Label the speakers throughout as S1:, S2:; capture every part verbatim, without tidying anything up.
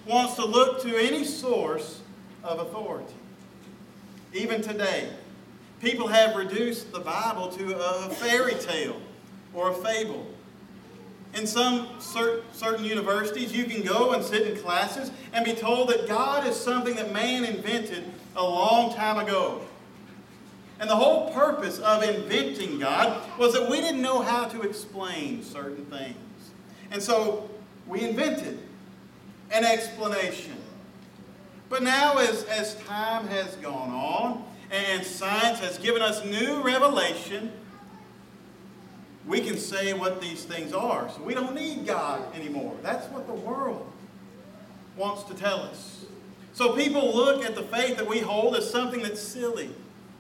S1: wants to look to any source of authority. Even today, people have reduced the Bible to a fairy tale or a fable. In some cer- certain universities, you can go and sit in classes and be told that God is something that man invented a long time ago. And the whole purpose of inventing God was that we didn't know how to explain certain things. And so we invented an explanation. But now as, as time has gone on and science has given us new revelation, we can say what these things are. So we don't need God anymore. That's what the world wants to tell us. So people look at the faith that we hold as something that's silly.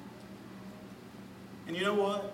S1: And you know what?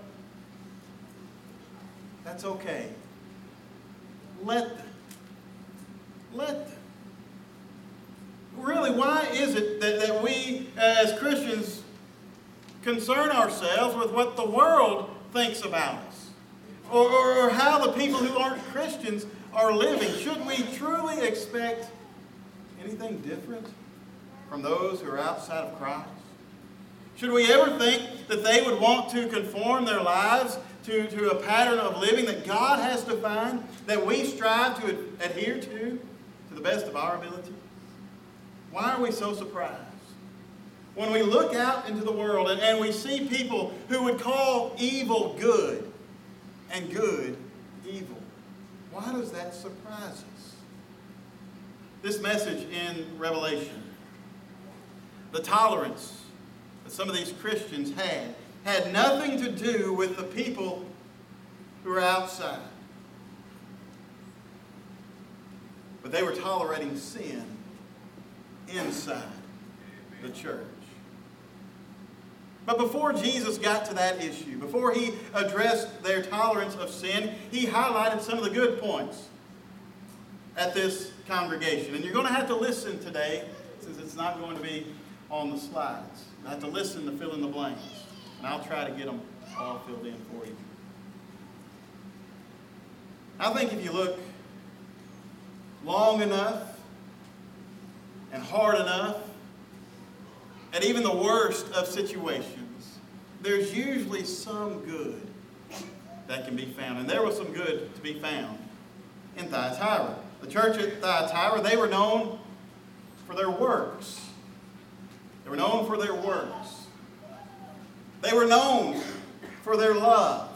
S1: That's okay. Let them. Let them. Really, why is it that, that we as Christians concern ourselves with what the world thinks about us? Or, or, or how the people who aren't Christians are living? Should we truly expect anything different from those who are outside of Christ? Should we ever think that they would want to conform their lives to, to a pattern of living that God has defined, that we strive to ad- adhere to, to the best of our ability? Why are we so surprised? When we look out into the world and, and we see people who would call evil good and good evil, why does that surprise us? This message in Revelation, the tolerance that some of these Christians had, had nothing to do with the people who are outside. But they were tolerating sin inside the church. But before Jesus got to that issue, before he addressed their tolerance of sin, he highlighted some of the good points at this congregation. And you're going to have to listen today, since it's not going to be on the slides. You have to listen to fill in the blanks. And I'll try to get them all filled in for you. I think if you look long enough and hard enough at even the worst of situations, there's usually some good that can be found. And there was some good to be found in Thyatira. The church at Thyatira, they were known for their works. They were known for their works. They were known for their love.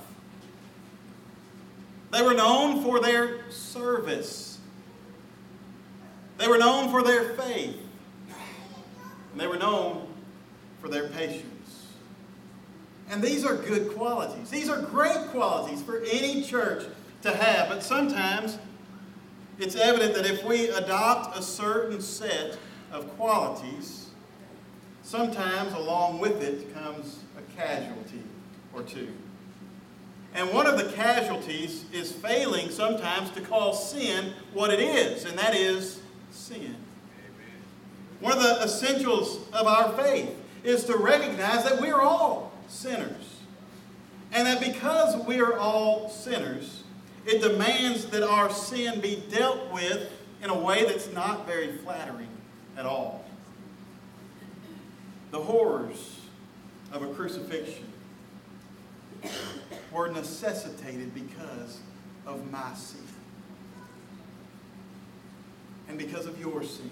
S1: They were known for their service. They were known for their faith. And they were known for their patience. And these are good qualities. These are great qualities for any church to have. But sometimes it's evident that if we adopt a certain set of qualities, sometimes along with it comes a casualty or two. And one of the casualties is failing sometimes to call sin what it is, and that is sin. One of the essentials of our faith is to recognize that we are all sinners. And that because we are all sinners, it demands that our sin be dealt with in a way that's not very flattering at all. The horrors of a crucifixion were necessitated because of my sin. And because of your sin.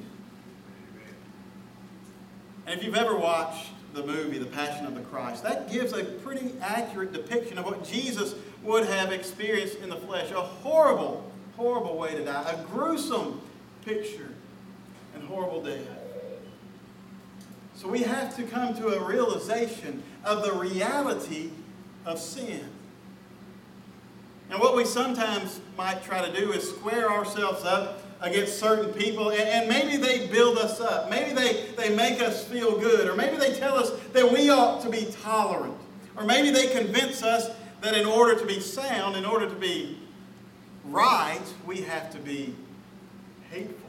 S1: And if you've ever watched the movie, The Passion of the Christ, that gives a pretty accurate depiction of what Jesus would have experienced in the flesh. A horrible, horrible way to die. A gruesome picture and horrible death. So we have to come to a realization of the reality of sin. And what we sometimes might try to do is square ourselves up against certain people, and, and maybe they build us up. Maybe they, they make us feel good, or maybe they tell us that we ought to be tolerant, or maybe they convince us that in order to be sound, in order to be right, we have to be hateful.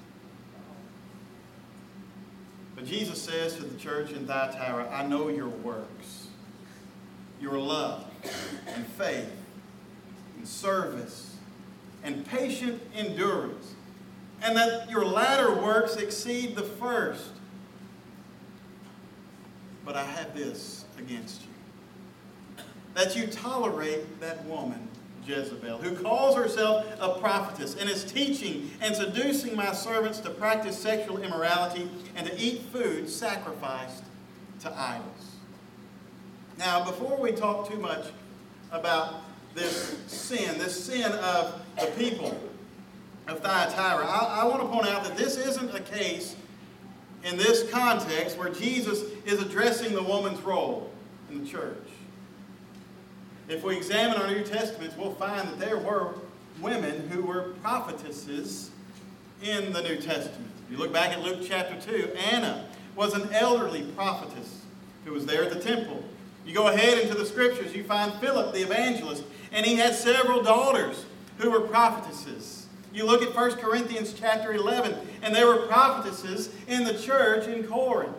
S1: But Jesus says to the church in Thyatira, I know your works, your love and faith and service and patient endurance. and that your latter works exceed the first. But I have this against you, that you tolerate that woman, Jezebel, who calls herself a prophetess and is teaching and seducing my servants to practice sexual immorality and to eat food sacrificed to idols. Now, before we talk too much about this sin, this sin of the people of Thyatira, I, I want to point out that this isn't a case in this context where Jesus is addressing the woman's role in the church. If we examine our New Testaments, we'll find that there were women who were prophetesses in the New Testament. If you look back at Luke chapter two, Anna was an elderly prophetess who was there at the temple. You go ahead into the scriptures, you find Philip the evangelist, and he had several daughters who were prophetesses. You look at First Corinthians chapter eleven, and there were prophetesses in the church in Corinth.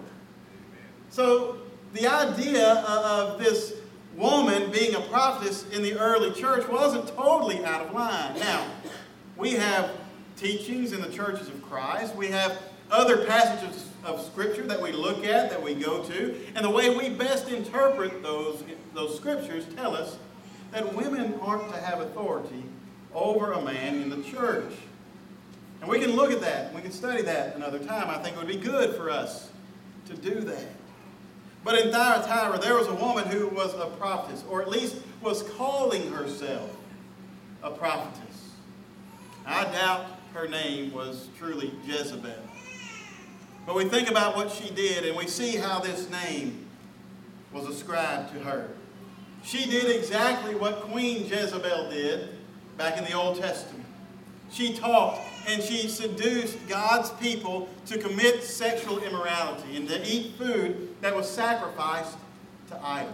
S1: So the idea of this woman being a prophetess in the early church wasn't totally out of line. Now, we have teachings in the churches of Christ. We have other passages of Scripture that we look at, that we go to, and the way we best interpret those, those Scriptures tell us that women aren't to have authority over a man in the church. And we can look at that. We can study that another time. I think it would be good for us to do that. But in Thyatira, there was a woman who was a prophetess, or at least was calling herself a prophetess. I doubt her name was truly Jezebel. But we think about what she did, and we see how this name was ascribed to her. She did exactly what Queen Jezebel did back in the Old Testament. She taught and she seduced God's people to commit sexual immorality and to eat food that was sacrificed to idols.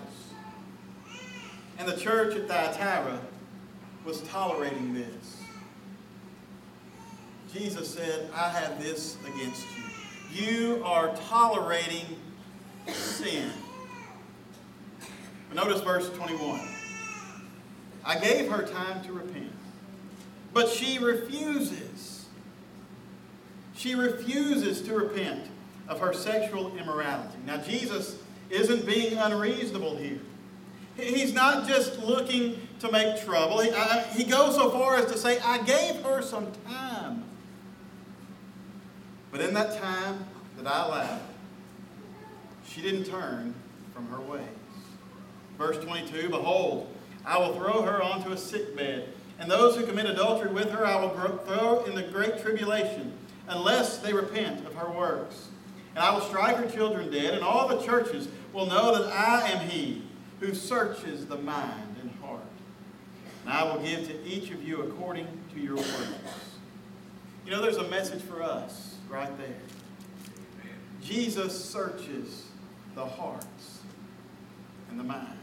S1: And the church at Thyatira was tolerating this. Jesus said, I have this against you. You are tolerating sin. But notice verse twenty-one. I gave her time to repent, but she refuses. She refuses to repent of her sexual immorality. Now, Jesus isn't being unreasonable here. He's not just looking to make trouble. He, I, he goes so far as to say, I gave her some time. But in that time that I allowed, she didn't turn from her ways. Verse twenty-two, behold, I will throw her onto a sickbed, and those who commit adultery with her I will throw in the great tribulation, unless they repent of her works. And I will strike her children dead, and all the churches will know that I am he who searches the mind and heart. And I will give to each of you according to your works. You know, there's a message for us right there. Jesus searches the hearts and the minds.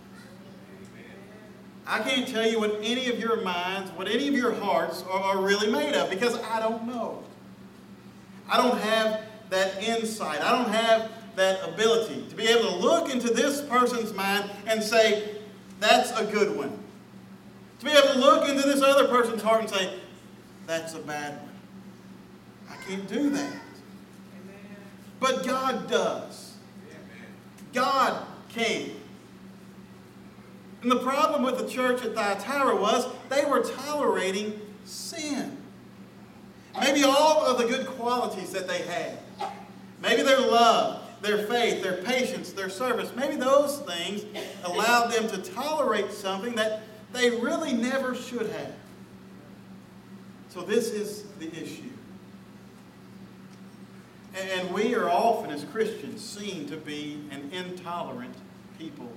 S1: I can't tell you what any of your minds, what any of your hearts are, are really made of, because I don't know. I don't have that insight. I don't have that ability to be able to look into this person's mind and say, that's a good one. To be able to look into this other person's heart and say, that's a bad one. I can't do that. But God does. God can. And the problem with the church at Thyatira was they were tolerating sin. Maybe all of the good qualities that they had, maybe their love, their faith, their patience, their service, maybe those things allowed them to tolerate something that they really never should have. So this is the issue. And we are often, as Christians, seen to be an intolerant people.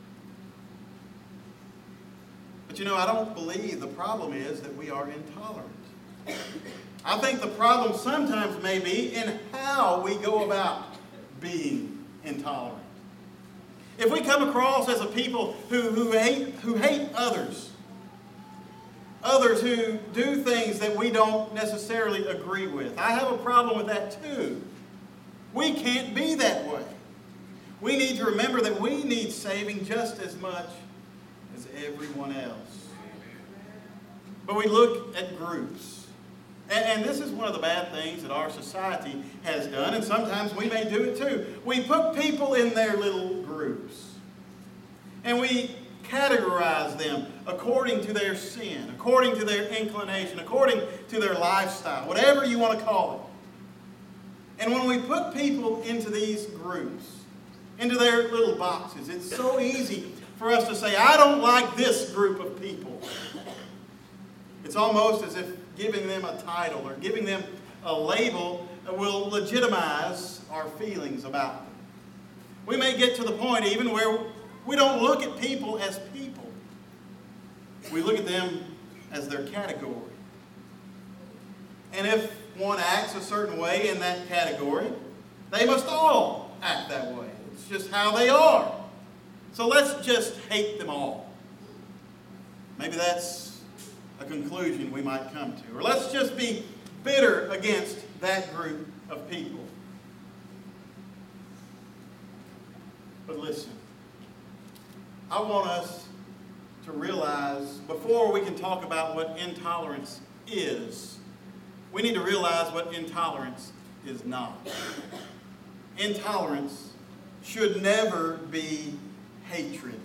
S1: But you know, I don't believe the problem is that we are intolerant. I think the problem sometimes may be in how we go about being intolerant. If we come across as a people who, who, hate, who hate others, others who do things that we don't necessarily agree with, I have a problem with that too. We can't be that way. We need to remember that we need saving just as much as everyone else. But we look at groups. And, and this is one of the bad things that our society has done, and sometimes we may do it too. We put people in their little groups, and we categorize them according to their sin, according to their inclination, according to their lifestyle, whatever you want to call it. And when we put people into these groups, into their little boxes, it's so easy for us to say, I don't like this group of people. It's almost as if giving them a title or giving them a label will legitimize our feelings about them. We may get to the point even where we don't look at people as people. We look at them as their category. And if one acts a certain way in that category, they must all act that way. It's just how they are. So let's just hate them all. Maybe that's a conclusion we might come to. Or let's just be bitter against that group of people. But listen, I want us to realize, before we can talk about what intolerance is, we need to realize what intolerance is not. Intolerance should never be hatred.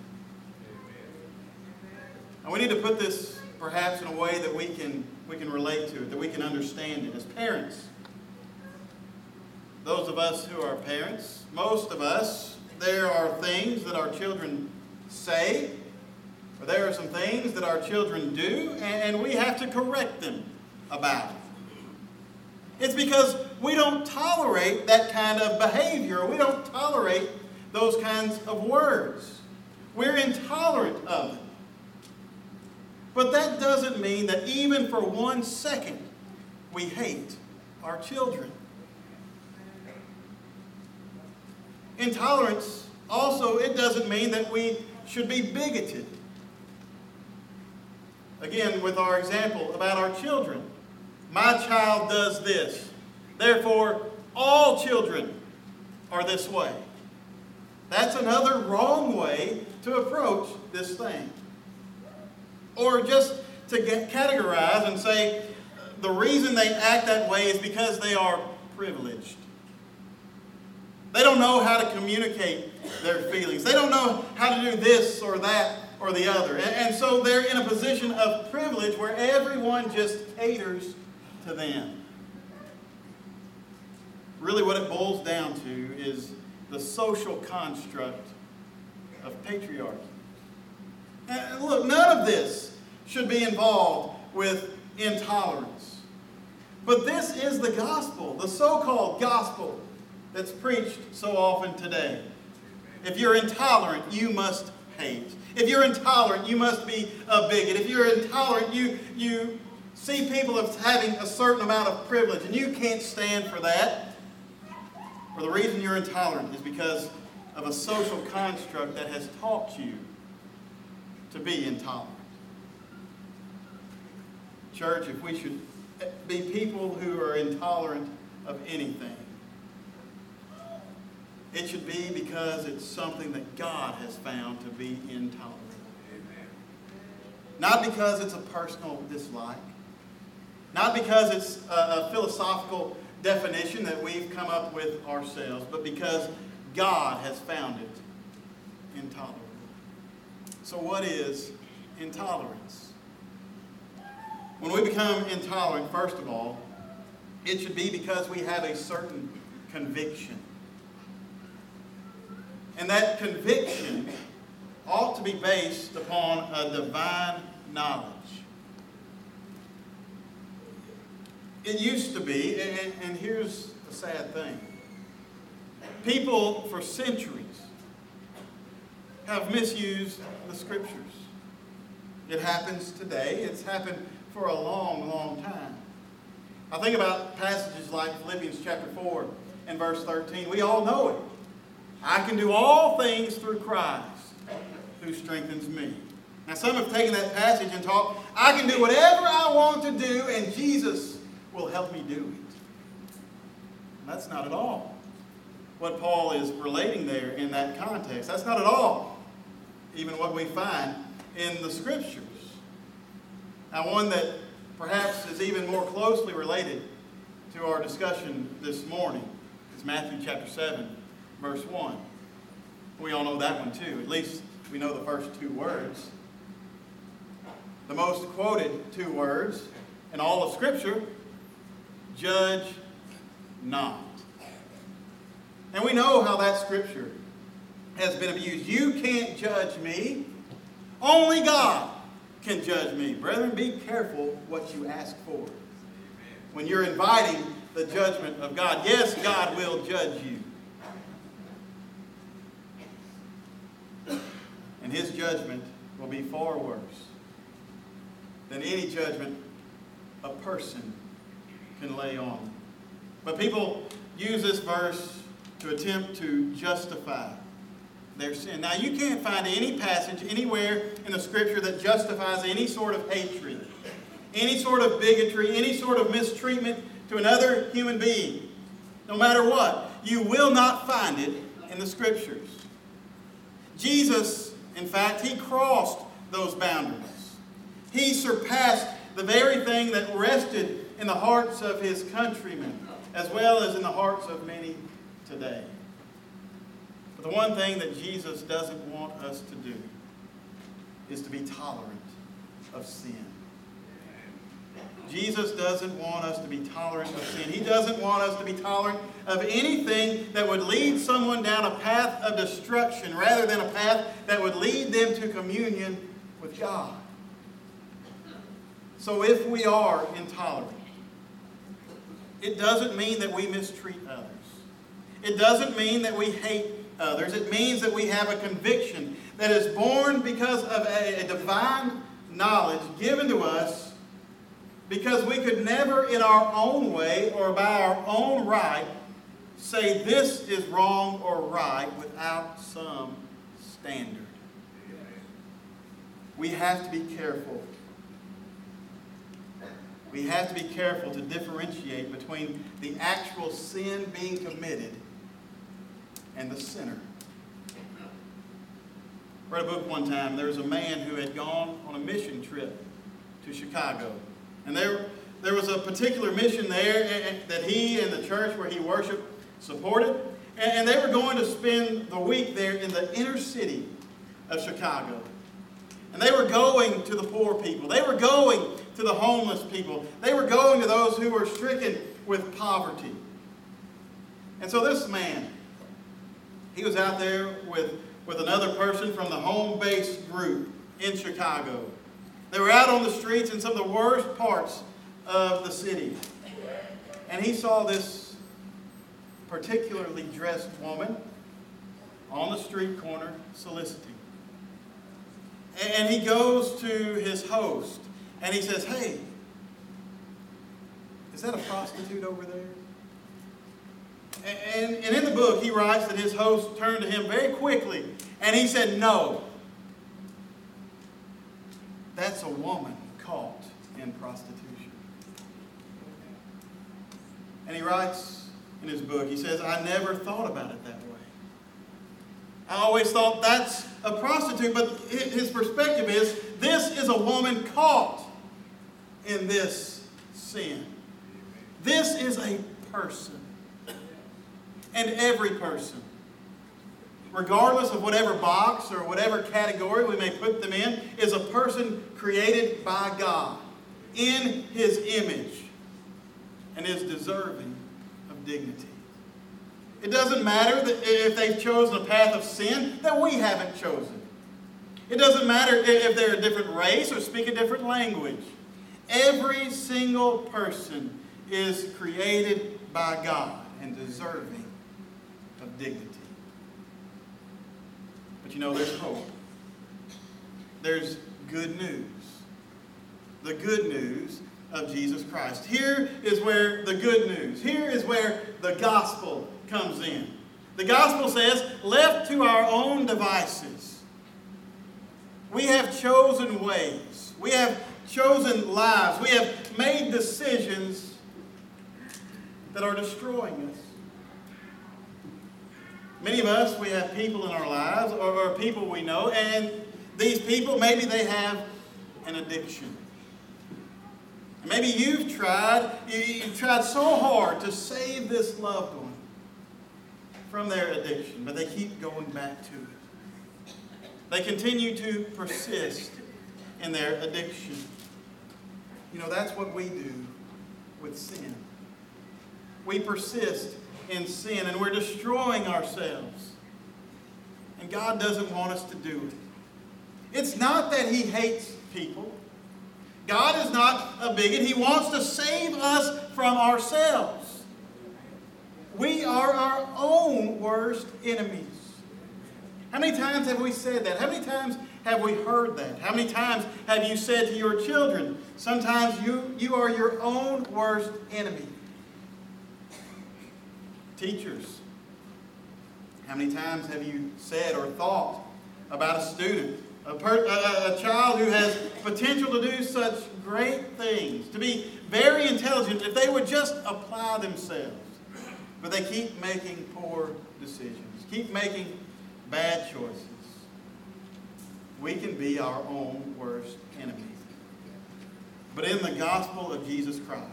S1: And we need to put this perhaps in a way that we can, we can relate to it, that we can understand it. As parents, those of us who are parents, most of us, there are things that our children say, or there are some things that our children do, and we have to correct them about it. It's because we don't tolerate that kind of behavior. We don't tolerate those kinds of words. We're intolerant of them. But that doesn't mean that even for one second we hate our children. Intolerance also, it doesn't mean that we should be bigoted. Again, with our example about our children. My child does this. Therefore, all children are this way. That's another wrong way to approach this thing. Or just to get categorize and say the reason they act that way is because they are privileged. They don't know how to communicate their feelings. They don't know how to do this or that or the other. And, and so they're in a position of privilege where everyone just caters to them. Really what it boils down to is the social construct of patriarchy. And look, none of this should be involved with intolerance. But this is the gospel, the so-called gospel that's preached so often today. If you're intolerant, you must hate. If you're intolerant, you must be a bigot. If you're intolerant, you, you see people as having a certain amount of privilege, and you can't stand for that. Or the reason you're intolerant is because of a social construct that has taught you to be intolerant. Church, if we should be people who are intolerant of anything, it should be because it's something that God has found to be intolerable. Amen. Not because it's a personal dislike. Not because it's a, a philosophical definition that we've come up with ourselves, but because God has found it intolerable. So what is intolerance? When we become intolerant, first of all, it should be because we have a certain conviction. And that conviction ought to be based upon a divine knowledge. It used to be, and, and here's the sad thing. People for centuries have misused the Scriptures. It happens today. It's happened for a long, long time. I think about passages like Philippians chapter four and verse thirteen. We all know it. I can do all things through Christ who strengthens me. Now some have taken that passage and taught, I can do whatever I want to do and Jesus will help me do it. And that's not at all what Paul is relating there in that context. That's not at all even what we find in the Scriptures. Now one that perhaps is even more closely related to our discussion this morning. It's Matthew chapter seven, verse one. We all know that one too. At least we know the first two words. The most quoted two words in all of Scripture, judge not. And we know how that Scripture has been abused. You can't judge me. Only God can judge me. Brethren, be careful what you ask for when you're inviting the judgment of God. Yes, God will judge you. And His judgment will be far worse than any judgment a person can lay on. But people use this verse to attempt to justify their sin. Now, you can't find any passage anywhere in the Scripture that justifies any sort of hatred, any sort of bigotry, any sort of mistreatment to another human being. No matter what, you will not find it in the Scriptures. Jesus, in fact, He crossed those boundaries. He surpassed the very thing that rested in the hearts of His countrymen, as well as in the hearts of many today. But the one thing that Jesus doesn't want us to do is to be tolerant of sin. Jesus doesn't want us to be tolerant of sin. He doesn't want us to be tolerant of anything that would lead someone down a path of destruction rather than a path that would lead them to communion with God. So if we are intolerant, it doesn't mean that we mistreat others. It doesn't mean that we hate others. It means that we have a conviction that is born because of a, a divine knowledge given to us, because we could never in our own way or by our own right say this is wrong or right without some standard. We have to be careful. We have to be careful to differentiate between the actual sin being committed and the sinner. I read a book one time. There was a man who had gone on a mission trip to Chicago. And there, there was a particular mission there that he and the church where he worshiped supported. And they were going to spend the week there in the inner city of Chicago. And they were going to the poor people. They were going to the homeless people. They were going to those who were stricken with poverty. And so this man, he was out there with, with another person from the home-based group in Chicago. They were out on the streets in some of the worst parts of the city. And he saw this particularly dressed woman on the street corner soliciting. And he goes to his host and he says, "Hey, is that a prostitute over there?" And, and in the book he writes that his host turned to him very quickly and he said, "No, that's a woman caught in prostitution." And he writes in his book, he says, "I never thought about it that way. I always thought that's a prostitute," but his perspective is, this is a woman caught in this sin. This is a person. And every person, regardless of whatever box or whatever category we may put them in, is a person created by God in His image and is deserving of dignity. It doesn't matter that if they've chosen a path of sin that we haven't chosen. It doesn't matter if they're a different race or speak a different language. Every single person is created by God and deserving of dignity. But you know, there's hope. There's good news. The good news of Jesus Christ. Here is where the good news, here is where the gospel comes in. The gospel says, left to our own devices, we have chosen ways. We have chosen lives. We have made decisions that are destroying us. Many of us, we have people in our lives or, or people we know, and these people, maybe they have an addiction. Maybe you've tried, you, you've tried so hard to save this loved one from their addiction, but they keep going back to it. They continue to persist in their addiction. You know, that's what we do with sin. We persist in sin and we're destroying ourselves. And God doesn't want us to do it. It's not that He hates people. God is not a bigot. He wants to save us from ourselves. We are our own worst enemies. How many times have we said that? How many times have we heard that? How many times have you said to your children, sometimes you, you are your own worst enemy? Teachers, how many times have you said or thought about a student, a, per, a, a child who has potential to do such great things, to be very intelligent if they would just apply themselves, but they keep making poor decisions, keep making bad choices? We can be our own worst enemy. But in the gospel of Jesus Christ,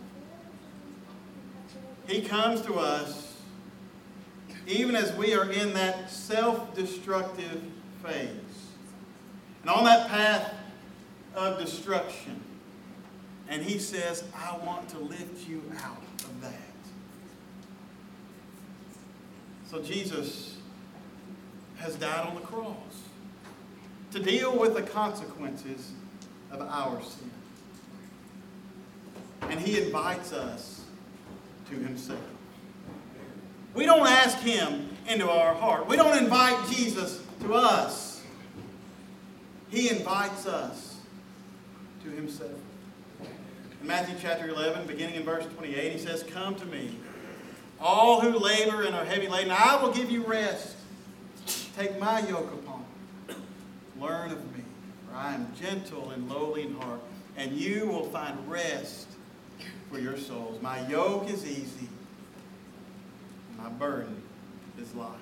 S1: He comes to us even as we are in that self-destructive phase. And on that path of destruction. And He says, I want to lift you out of that. So Jesus has died on the cross to deal with the consequences of our sin. And He invites us to Himself. We don't ask Him into our heart. We don't invite Jesus to us. He invites us to Himself. In Matthew chapter eleven, beginning in verse twenty-eight, He says, come to me, all who labor and are heavy laden, I will give you rest. Take my yoke upon you. Learn of me, for I am gentle and lowly in heart, and you will find rest for your souls. My yoke is easy, and my burden is light.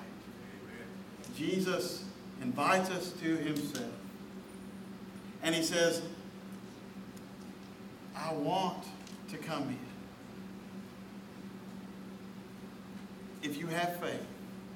S1: Jesus invites us to Himself. And He says, I want to come in. If you have faith,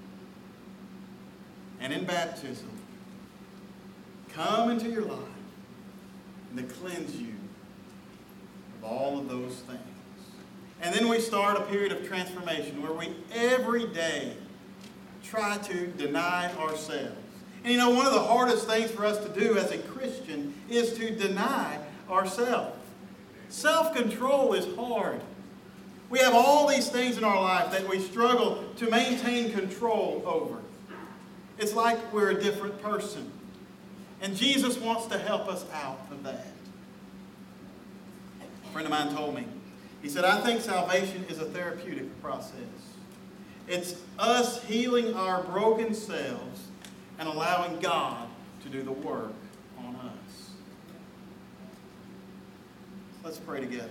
S1: and in baptism, come into your life and to cleanse you of all of those things. And then we start a period of transformation where we every day try to deny ourselves. And you know, one of the hardest things for us to do as a Christian is to deny ourselves. Self-control is hard. We have all these things in our life that we struggle to maintain control over. It's like we're a different person. And Jesus wants to help us out of that. A friend of mine told me, he said, I think salvation is a therapeutic process. It's us healing our broken selves and allowing God to do the work on us. Let's pray together.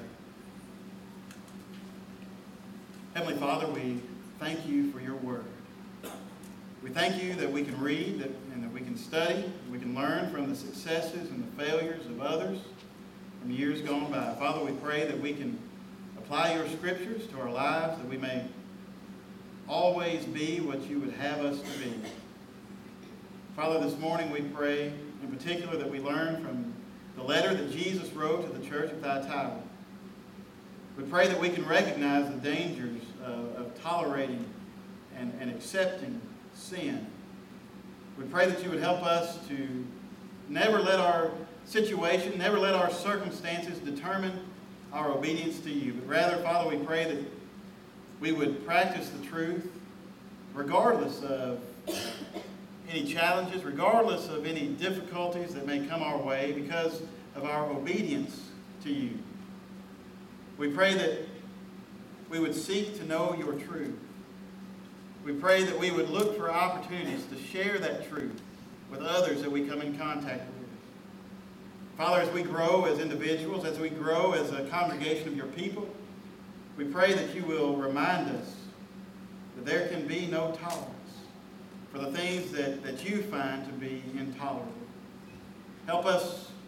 S1: Heavenly Father, we thank you for your word. We thank you that we can read that, and that we can study, and we can learn from the successes and the failures of others from years gone by. Father, we pray that we can apply your scriptures to our lives, that we may always be what you would have us to be. Father, this morning we pray in particular that we learn from the letter that Jesus wrote to the church of Thyatira. We pray that we can recognize the dangers of, of tolerating and, and accepting sin. We pray that you would help us to never let our situation, never let our circumstances determine our obedience to you. But rather, Father, we pray that we would practice the truth regardless of any challenges, regardless of any difficulties that may come our way because of our obedience to you. We pray that we would seek to know your truth. We pray that we would look for opportunities to share that truth with others that we come in contact with. Father, as we grow as individuals, as we grow as a congregation of your people, we pray that you will remind us that there can be no tolerance for the things that, that you find to be intolerable. Help us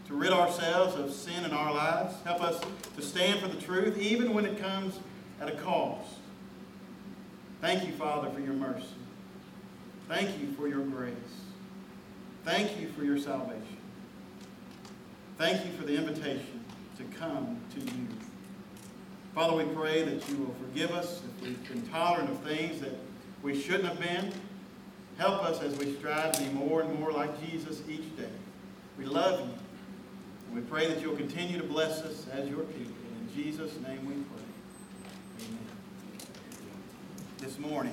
S1: to rid ourselves of sin in our lives. Help us to stand for the truth, even when it comes at a cost. Thank you, Father, for your mercy. Thank you for your grace. Thank you for your salvation. Thank you for the invitation to come to you. Father, we pray that you will forgive us if we've been tolerant of things that we shouldn't have been. Help us as we strive to be more and more like Jesus each day. We love you. And we pray that you'll continue to bless us as your people. In Jesus' name we pray. Amen. This morning,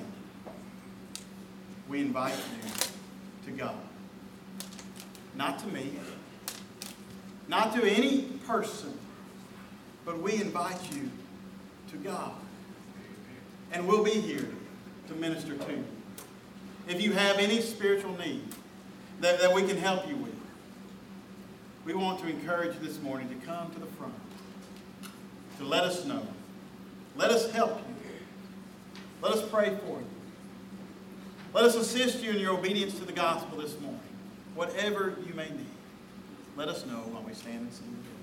S1: we invite you to God. Not to me, not to any person, but we invite you to God. And we'll be here to minister to you. If you have any spiritual need that, that we can help you with, we want to encourage you this morning to come to the front, to let us know. Let us help you. Let us pray for you. Let us assist you in your obedience to the gospel this morning. Whatever you may need, let us know while we stand and sing.